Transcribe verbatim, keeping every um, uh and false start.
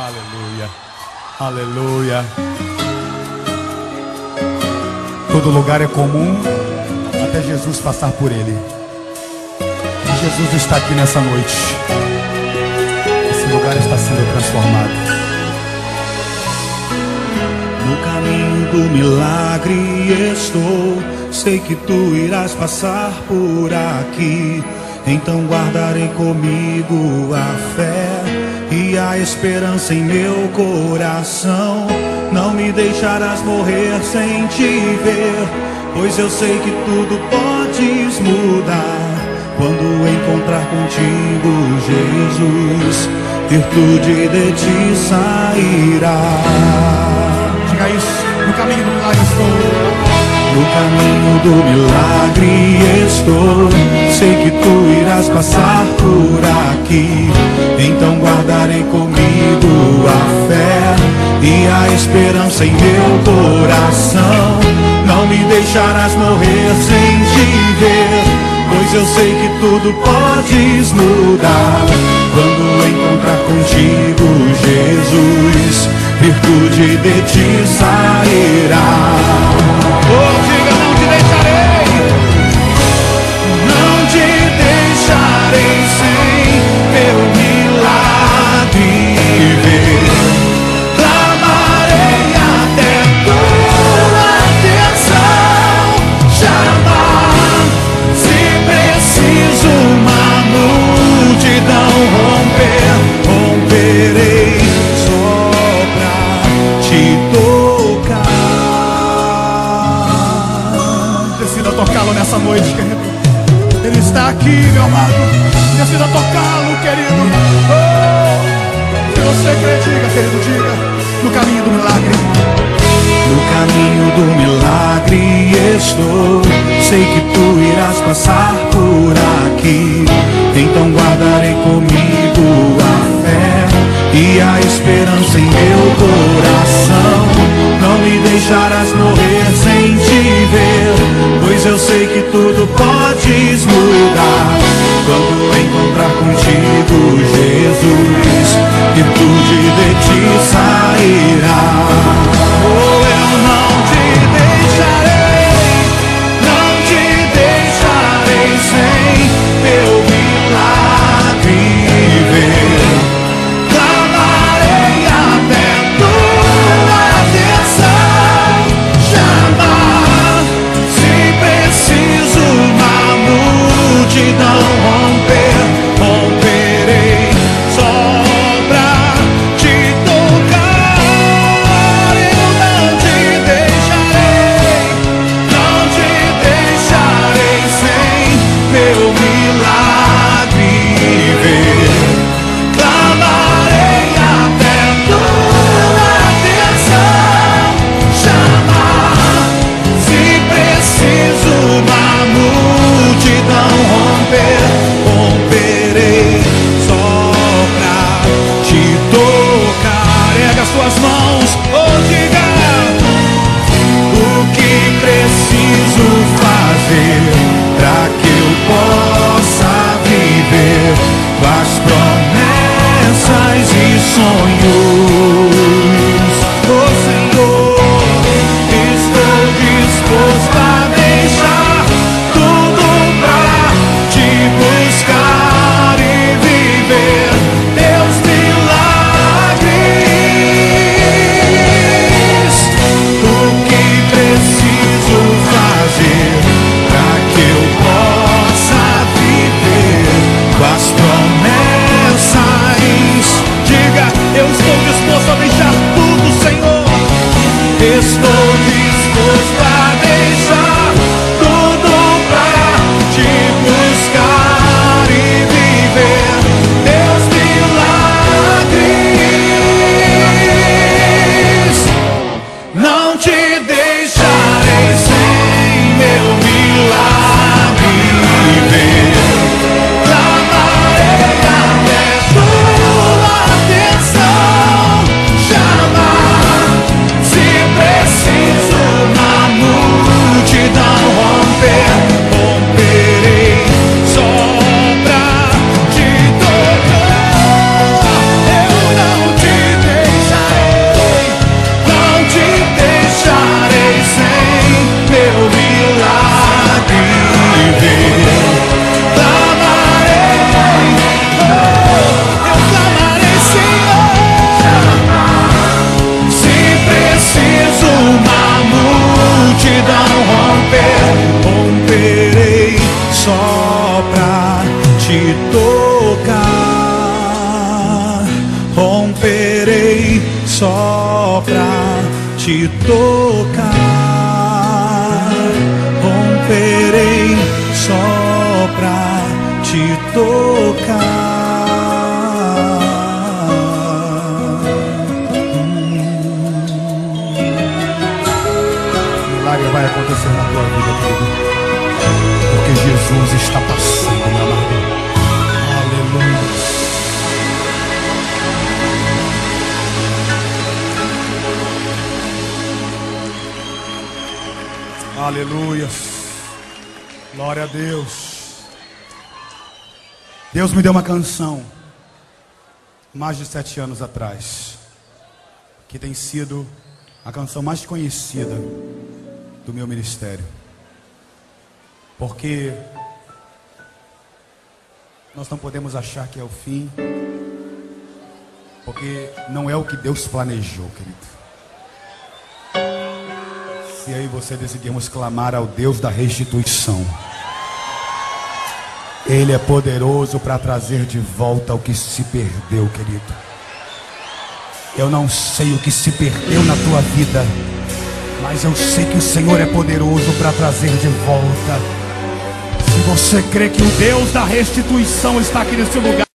Aleluia, aleluia. Todo lugar é comum até Jesus passar por ele. E Jesus está aqui nessa noite. Esse lugar está sendo transformado. No caminho do milagre estou, sei que tu irás passar por aqui. Então guardarei comigo a fé e a esperança em meu coração. Não me deixarás morrer sem te ver, pois eu sei que tudo podes mudar. Quando encontrar contigo, Jesus, virtude de ti sairá. Diga isso, no caminho do milagre estou. No caminho do milagre estou, sei que tu irás passar por aqui. Então guardarei comigo a fé e a esperança em meu coração. Não me deixarás morrer sem te ver, pois eu sei que tudo podes mudar. Quando encontrar contigo, Jesus, virtude de ti sairá. Oh, diga, não te deixarei, não te deixarei sem meu milagre ver. Clamarei até tua atenção chamar. Se preciso uma multidão romper, romperei só pra te tocar. Decida tocá-lo nessa noite, querido. Ele está aqui, meu amado. Decida tocá-lo, querido. Oh! Se você crê, diga, querido, diga. No caminho do milagre. No caminho do milagre estou, sei que tu irás passar por aqui. Então guardarei comigo a fé e a esperança em meu coração. Não me deixarás morrer sem te ver, pois eu sei que tudo podes mudar. Quando encontrar contigo, Jesus, virtude de ti sairá. Oh, eu não te deixarei, não te deixarei sem meu milagre ver. Clamarei até tua atenção chamar. Se preciso uma multidão romper, romperei só pra te tocar. Eu não te deixarei, não te deixarei sem meu milagre ver. Clamarei até tua atenção chamar. Se preciso uma multidão romper, romperei só pra te tocar. Erga as tuas mãos, oh, diga o que preciso fazer pra que eu possa viver as promessas e sonhos. Oh, Senhor, estou disposto a deixar tudo pra te buscar e viver teus milagres. O que preciso fazer pra que eu possa viver com as promessas? Diga, eu estou tocar, romperei só pra te tocar, romperei só pra te tocar. Milagre vai acontecer na tua vida, querido, porque Jesus está passando, meu amado. Aleluia. Aleluia. Glória a Deus. Deus me deu uma canção mais de sete anos atrás, que tem sido a canção mais conhecida do meu ministério, porque nós não podemos achar que é o fim, porque não é o que Deus planejou, querido. Se aí você decidimos clamar ao Deus da restituição, Ele é poderoso para trazer de volta o que se perdeu, querido. Eu não sei o que se perdeu na tua vida, mas eu sei que o Senhor é poderoso para trazer de volta. Se você crê que o Deus da restituição está aqui nesse lugar,